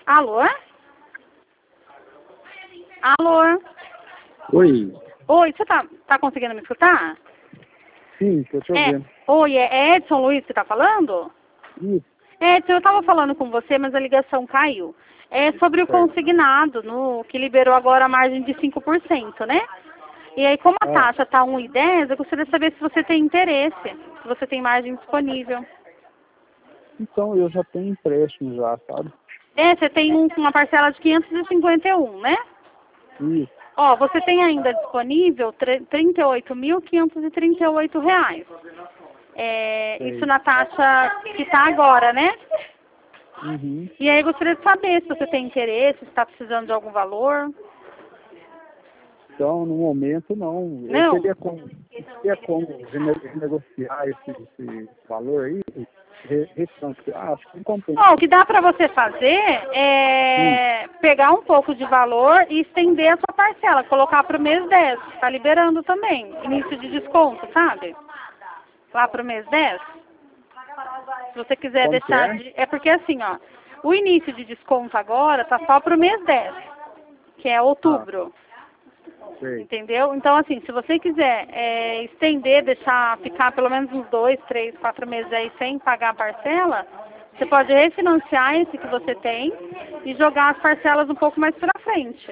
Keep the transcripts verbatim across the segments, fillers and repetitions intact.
Alô? Alô? Oi. Oi, você tá, tá conseguindo me escutar? Sim, estou te É. ouvindo. Oi, é Edson Luiz que tá falando? Isso. Edson, eu tava falando com você, mas a ligação caiu. É sobre o Certo. consignado, no, que liberou agora a margem de cinco por cento, né? E aí, como a Ah. taxa tá um e dez, eu gostaria de saber se você tem interesse, se você tem margem disponível. Então, eu já tenho empréstimo já, sabe? É, você tem um, uma parcela de quinhentos e cinquenta e um, né? Isso. Ó, você tem ainda disponível trinta e oito mil quinhentos e trinta e oito reais. É, Sei. isso na taxa que está agora, né? Uhum. E aí eu gostaria de saber se você tem interesse, se está precisando de algum valor. Então, no momento, não. Não. Eu teria como, teria como rene- renegociar esse, esse valor aí, re- refinanciar, acho que não compensa. Ó, o que dá para você fazer é Hum. pegar um pouco de valor e estender a sua parcela, colocar para o mês dez. Está liberando também, início de desconto, sabe? Lá para o mês dez. Se você quiser Como que deixar é? de... É porque assim, ó, o início de desconto agora tá só para o mês dez, que é outubro. Sei. Entendeu? Então, assim, se você quiser é, estender, deixar ficar pelo menos uns dois, três, quatro meses aí sem pagar a parcela, você pode refinanciar esse que você tem e jogar as parcelas um pouco mais pra frente.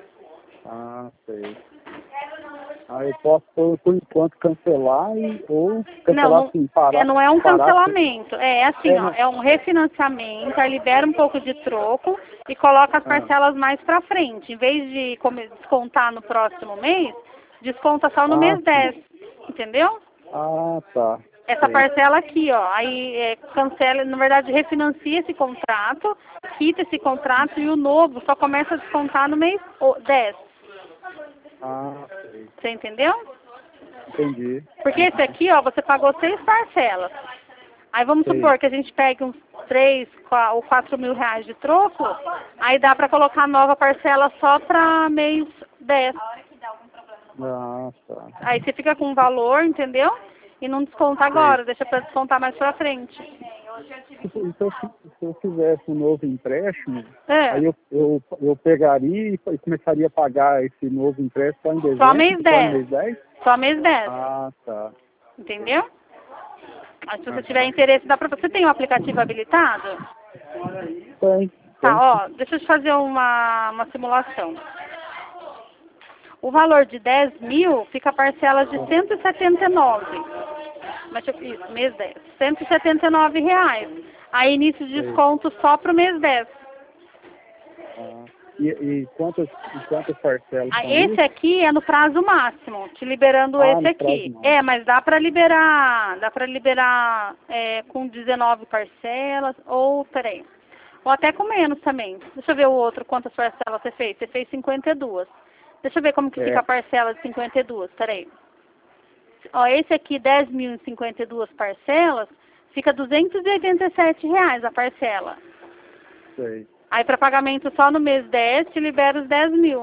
Ah, sei. Ah, eu posso, por, por enquanto, cancelar e, ou cancelar Não, não assim, parar. é, não é um parar, cancelamento. É assim, é, ó, não. é um refinanciamento, aí libera um pouco de troco e coloca as Ah, parcelas mais pra frente. Em vez de come- descontar no próximo mês, desconta só no ah, mês dez. sim. Entendeu? Ah, tá. Essa Sei. parcela aqui, ó, aí é, cancela, na verdade refinancia esse contrato, quita esse contrato e o novo só começa a descontar no mês o- dez. Ah, sei. Você entendeu? Entendi. Porque esse aqui, ó, você pagou seis parcelas. Aí vamos Sei. supor que a gente pegue uns três qua- ou quatro mil reais de troco, aí dá pra colocar a nova parcela só pra mês dez. Ah, tá. Aí você fica com um valor, entendeu? E não desconta Sei. agora, deixa pra descontar mais pra frente. Tipo, então, se, se eu fizesse um novo empréstimo, É. aí eu, eu, eu pegaria e, e começaria a pagar esse novo empréstimo só em Só dezembro, mês só no dez. mês dez? Só mês dez. Ah, tá. Entendeu? Aí, se você Aham. tiver interesse, dá pra... Você tem o aplicativo habilitado? Tem, Tá, tem. ó, deixa eu te fazer uma, uma simulação. O valor de dez mil fica a parcela de cento e setenta e nove. Mas deixa eu- isso, mês dez. cento e setenta e nove reais. Aí início de Sei. desconto só pro mês dez. Ah. E, e quantas, e quantas parcelas Ah, são esse isso? aqui é no prazo máximo, te liberando Ah, esse no prazo aqui. máximo. É, mas dá pra liberar, dá pra liberar é, com dezenove parcelas, ou, peraí, ou até com menos também. Deixa eu ver o outro, quantas parcelas você fez. Você fez cinquenta e duas. Deixa eu ver como que É. fica a parcela de cinquenta e duas, peraí. Ó, esse aqui, dez mil em cinquenta e duas parcelas, fica duzentos e oitenta e sete reais a parcela. Sei. Aí para pagamento só no mês dez, te libera os dez mil.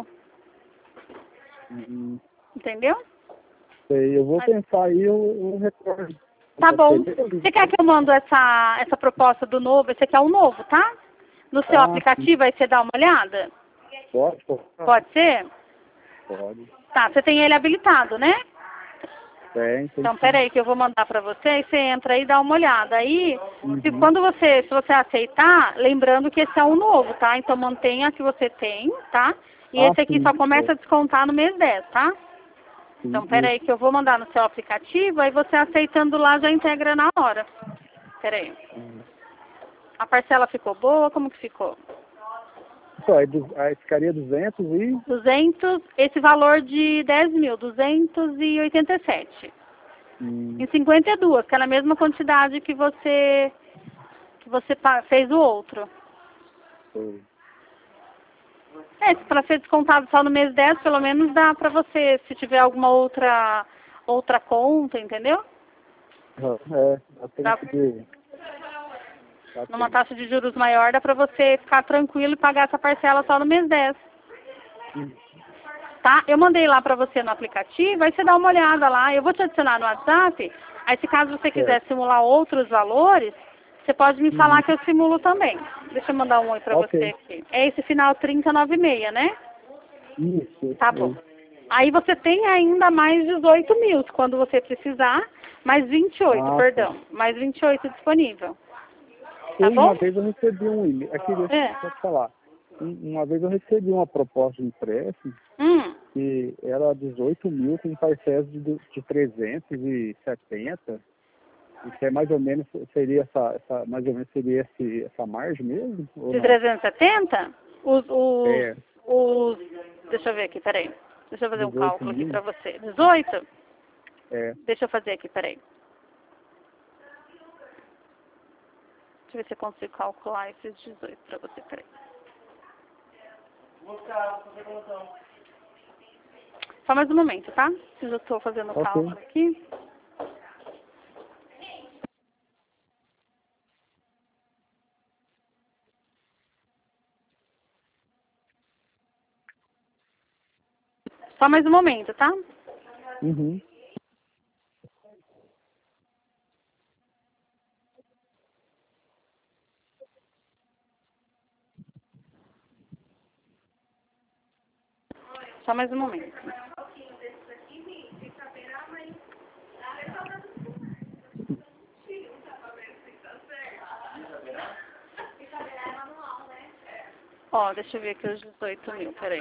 Uhum. Entendeu? Sei. Eu vou Mas- pensar aí, eu, eu retorno. Tá bom. Beleza? Você quer que eu mando essa, essa proposta do novo? Esse aqui é o novo, tá? No seu Ah, aplicativo, aí você dá uma olhada? Pode? Pode. Pode ser? Pode. Tá, você tem ele habilitado, né? Tem, tem. Então, sim. peraí que eu vou mandar pra você e você entra aí e dá uma olhada. Aí, se, Uhum. quando você, se você aceitar, lembrando que esse é um novo, tá? Então mantenha que você tem, tá? E Ah, esse aqui sim. só começa a descontar no mês dez, tá? Sim, Então, isso. peraí que eu vou mandar no seu aplicativo, aí você aceitando lá já integra na hora. Peraí. Uhum. A parcela ficou boa? Como que ficou? Só, aí, du- aí ficaria duzentos e... duzentos, esse valor de dez mil, duzentos e oitenta e sete. Hum, Em cinquenta e duas, que é a mesma quantidade que você, que você pa- fez o outro. sei. É, para ser descontado só no mês dez, pelo menos dá para você, se tiver alguma outra outra conta, entendeu? Ah, É, eu tenho Dá, que ver. Tá numa bem. taxa de juros maior, dá para você ficar tranquilo e pagar essa parcela só no mês dez. Hum, Tá? Eu mandei lá para você no aplicativo, aí você dá uma olhada lá. Eu vou te adicionar no WhatsApp, aí se caso você quiser Certo. simular outros valores, você pode me falar Uhum. que eu simulo também. Deixa eu mandar um oi pra Ok. você aqui. É esse final trinta noventa e seis, né? Isso. Tá bom. Aí você tem ainda mais dezoito mil, quando você precisar, mais vinte e oito, Ah, perdão. Mais vinte e oito disponível. E Tá uma bom? vez eu recebi um e-mail, aqui, deixa É. eu te falar. Um- Uma vez eu recebi uma proposta de empréstimo Hum. que era dezoito mil com parcelas de, de trezentos e setenta. Isso é mais ou menos, seria essa, essa mais ou menos seria esse, essa margem mesmo? Ou De não? trezentos e setenta? Os, os, É, os... Deixa eu ver aqui, peraí. Deixa eu fazer um dezoito cálculo aqui mil? pra você. dezoito? É, Deixa eu fazer aqui, peraí. Deixa eu ver se eu consigo calcular esses dezoito pra você, peraí. Só mais um momento, tá? Eu já tô fazendo o ok. cálculo aqui. Só mais um momento, tá? Uhum. Só mais um momento. Ó, deixa eu ver aqui os dezoito mil, peraí.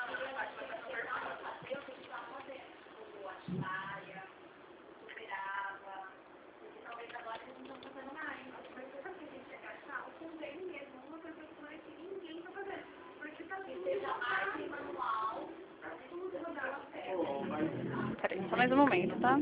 Peraí, só mais um momento, tá?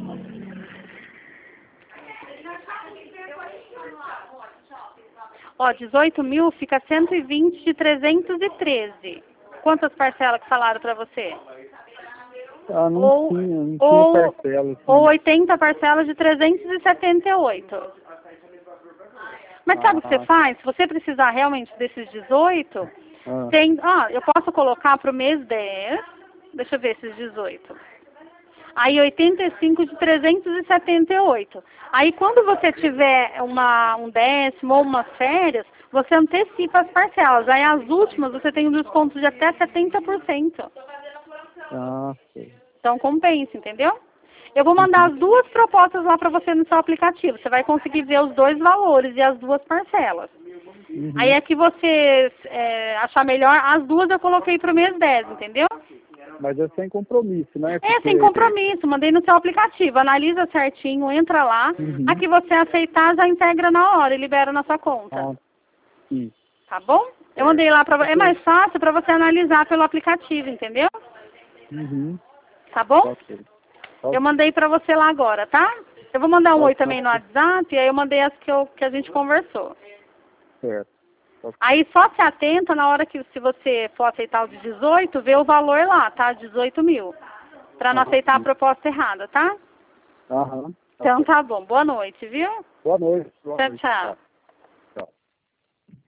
Ó, dezoito mil fica cento e vinte de trezentos e treze. Quantas parcelas que falaram pra você? Ah, não Ou, tinha, não ou, tinha parcela. Assim. ou oitenta parcelas de trezentos e setenta e oito. Mas sabe o que você Ah, faz? Se você precisar realmente desses dezoito, ah, tem, ah, eu posso colocar para o mês dez, deixa eu ver esses dezoito. Aí oitenta e cinco de trezentos e setenta e oito. Aí quando você tiver uma, um décimo ou umas férias, você antecipa as parcelas. Aí as últimas você tem um desconto de até setenta por cento. ah, sei. Então compensa, entendeu? Eu vou mandar as duas propostas lá para você no seu aplicativo. Você vai conseguir ver os dois valores e as duas parcelas. Uhum. Aí é que você é, achar melhor, as duas eu coloquei para o mês dez, entendeu? Mas é sem compromisso, né? É, Porque... sem compromisso. Mandei no seu aplicativo. Analisa certinho, entra lá. Uhum. A que você aceitar, já integra na hora e libera na sua conta. Ah, sim. Tá bom? Eu mandei lá para você. É mais fácil para você analisar pelo aplicativo, entendeu? Uhum. Tá bom? Ok. Eu mandei pra você lá agora, tá? Eu vou mandar um oi Ok. também no WhatsApp, e aí eu mandei as que, eu, que a gente conversou. Certo. Ok. Aí só se atenta na hora que, se você for aceitar o de dezoito, vê o valor lá, tá? dezoito mil. Pra não Aham. aceitar a proposta errada, tá? Aham. Então Ok. tá bom. Boa noite, viu? Boa noite. Boa Tchau, noite. tchau.